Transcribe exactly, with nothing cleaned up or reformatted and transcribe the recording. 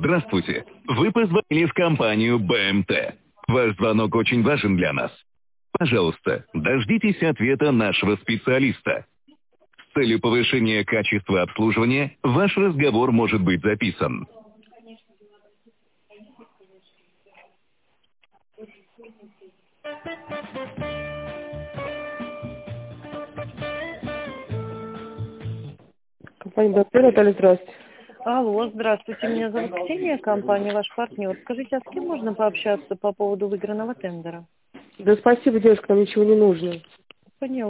Здравствуйте. Вы позвонили в компанию бэ эм тэ. Ваш звонок очень важен для нас. Пожалуйста, дождитесь ответа нашего специалиста. С целью повышения качества обслуживания ваш разговор может быть записан. Компания «Доктор», Наталья, здравствуйте. Алло, здравствуйте, меня зовут Ксения, компания «Ваш партнер». Скажите, а с кем можно пообщаться по поводу выигранного тендера? Да спасибо, девушка, нам ничего не нужно. Поняла.